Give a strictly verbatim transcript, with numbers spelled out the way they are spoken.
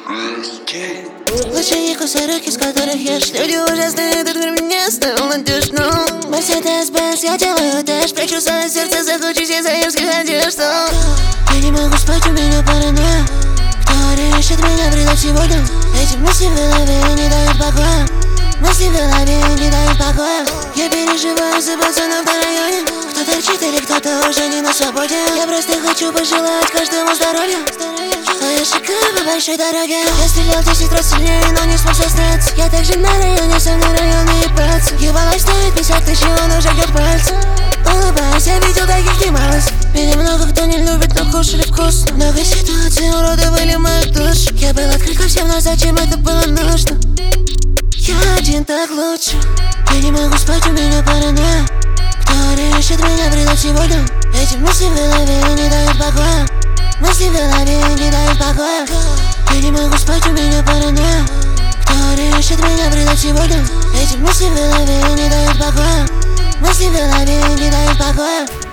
Лучше их у сырых, из которых ешь. Люди ужасные, этот мир меня оставил надежно. Мерседес-бенз, я делаю дэш. Прячу свое сердце, захочусь из заирских одежд. Я не могу спать, у меня паранойя. Кто ищет меня, предать сегодня. Эти мысли в голове не дают покоя. Мысли в голове не дают покоя. Я переживаю за пацанов в районе. Кто торчит или кто-то уже не на свободе. Я просто хочу пожелать каждому здоровья. А я шагаю по большой дороге. Я стрелял десять раз сильнее, но не смог застрять. Я также на районе, со мной районные братцы. Его лайф стоит пятьдесят тысяч, он уже бьет пальцы. Улыбаюсь, я видел таких немалость. Меня много кто не любит, но кушали вкусно. Много ситуаций уродовали мою душу. Я был открыт ко всем, но зачем это было нужно? Я один так лучше. Я не могу спать, у меня паранойя. Кто ищет меня, предать сегодня. Эти мысли в голове не дают покоя. Мысли в голове не дают покоя. Я не могу спать, у меня паранойя. Кто ищет меня, предать сегодня. Эти мысли в голове не дают покоя. Мысли в голове не дают покоя.